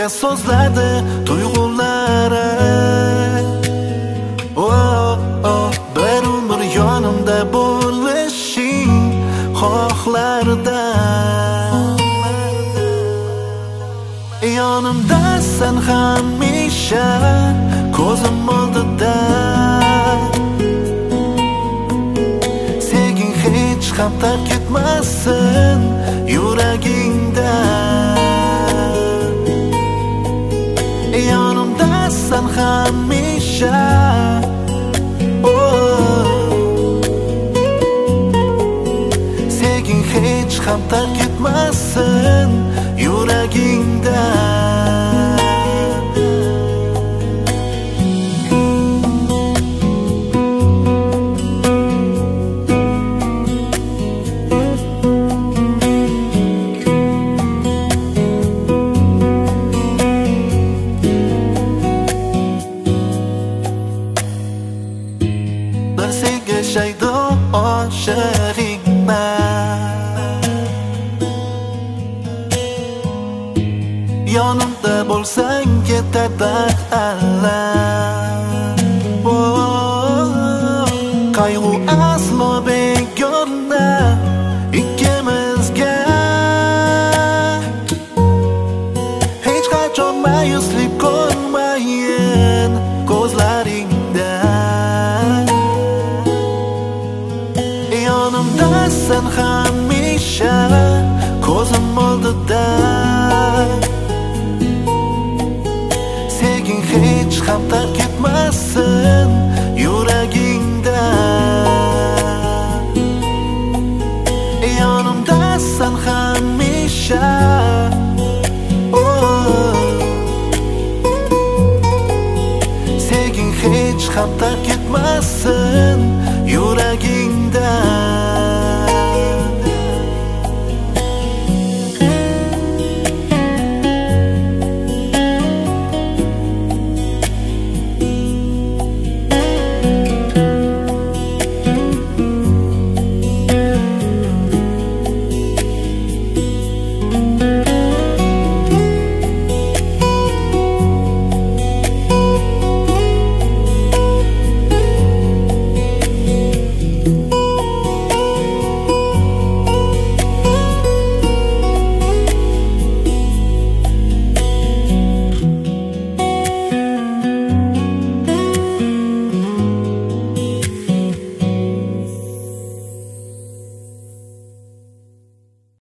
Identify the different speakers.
Speaker 1: senga so'zladi tuyg'ulari. Bir umr yonimda bo'lishing xohlarda. Yonimdasan hamisha ko'zim oldida. Sevging hech ham tark ketmasin yuragingda. Yonimdasan hamisha. Sevging hech ham tark ketmasin yuragingda. Bir senga shaydo oshiqman. Yonimda bo'lsang ketadi alam. Qayg'u aslo begona ikkimizga. Hech qachon ma'yuslik ko'rmayin ko'zlaringda. Yonimdasan hamisha ko'zim oldida. Sevging hech ham tark ketmasin yuragingda. Yonimdasan hamisha. Sevging hech ham tark ketmasin